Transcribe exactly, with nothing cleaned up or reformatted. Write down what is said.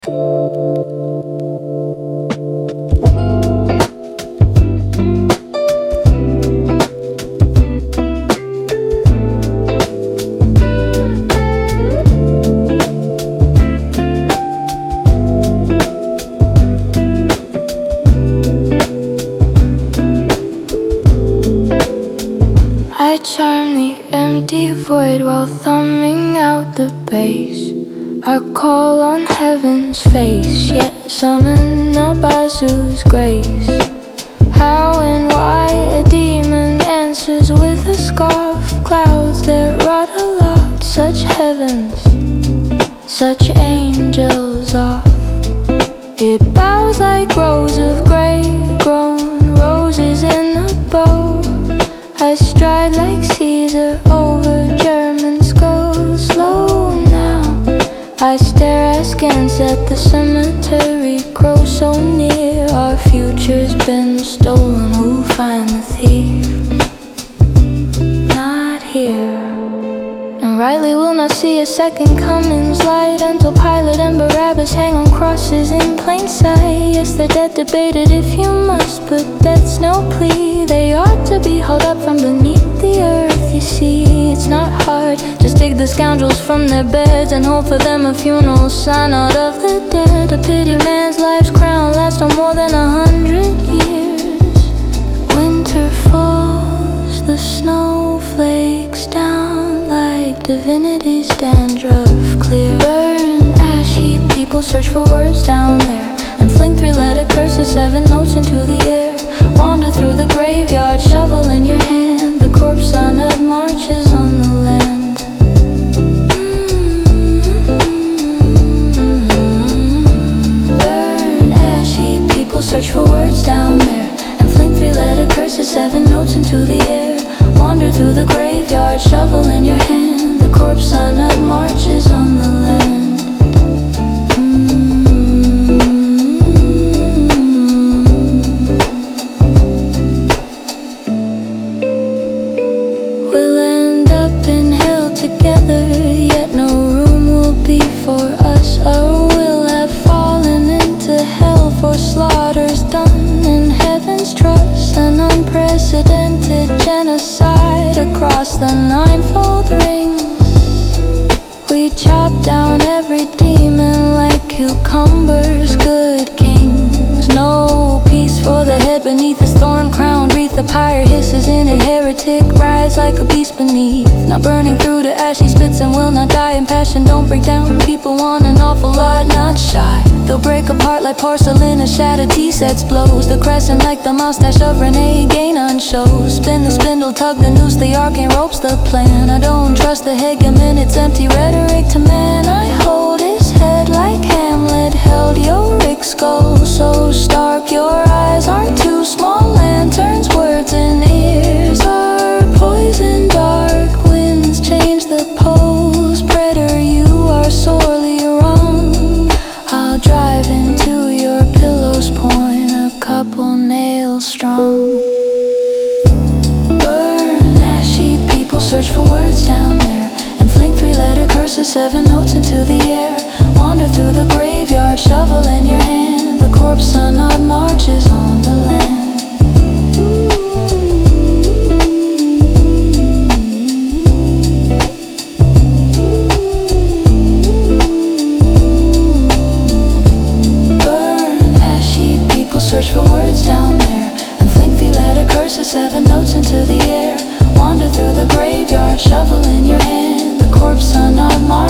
I charm the empty void while thumbing out the bass. I call on heaven's face, yet summon the Bazu's grace. How and why a demon answers with a scarf. Clouds that rot aloft, such heavens, such angels off. It bows like rows of grey grown roses in a bow. I stride like Caesar over German skulls. Slow now, I stare askance at the cemetery grow so near. Our future's been stolen, who'll find the thief? Not here. And rightly will not see a second coming's light until Pilate and Barabbas hang on crosses in plain sight. Yes, the dead debated if you must, but that's no plea. They ought to be hauled up from beneath the earth, you see. It's not hard, just dig the scoundrels from their beds and hope for them a funeral sign out of the dead. A pity man's life's crown lasts no more than a hundred years. Winter falls, the snowflakes down like divinity's dandruff clear. Burn ash heap, people search for words down there and fling three-letter curses, seven notes into the air. Wander through the graveyard, shovel in your hand. The corpse on earth marches on the land. Mm-hmm. Burn ash heap, people search for words down there and fling three-letter curses, seven notes into the air. Wander through the graveyard, shovel in your hand. The corpse on earth marches on the land. We'll end up in hell together, yet no room will be for us. Or we'll have fallen into hell for slaughters done in heaven's trust. An unprecedented genocide across the ninefold rings. We chop down every demon like cucumbers, good kings. No peace for the head beneath his thorn crown wreath. The pyre hisses in it, heretic rise like a beast beneath. Not burning through to ash, he spits and will not die in passion. Don't break down, people want an awful lot, not shy. They'll break apart like porcelain, a shattered tea sets blows. The crescent like the mustache of Renee Gainon shows. Spin the spindle, tug the noose, the arcane ropes the plan. I don't trust the hegemon, it's empty rhetoric to man. I hold his head like Hamlet held Yorick's skull. So stark, your eyes are two small lanterns. Words and ears are poison, dark winds change the poles. Predator, you are sorely wrong. I'll drive into your pillows, point a couple nails strong. Burn ashy, people search for words down there and fling three-letter curses, seven notes into the air. Wander through the graveyard, shovel in your hand. The corpse on odd marches on the land. Search for words down there and fling three-letter curses, seven notes into the air. Wander through the graveyard, shovel in your hand. The corpse on odd marches.